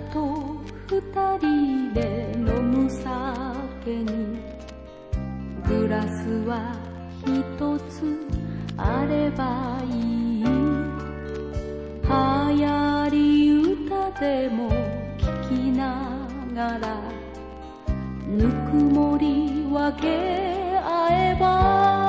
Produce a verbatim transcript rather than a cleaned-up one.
と二人で飲む酒にグラスは一つあればいい。流行り歌でも聞きながらぬくもり分け合えば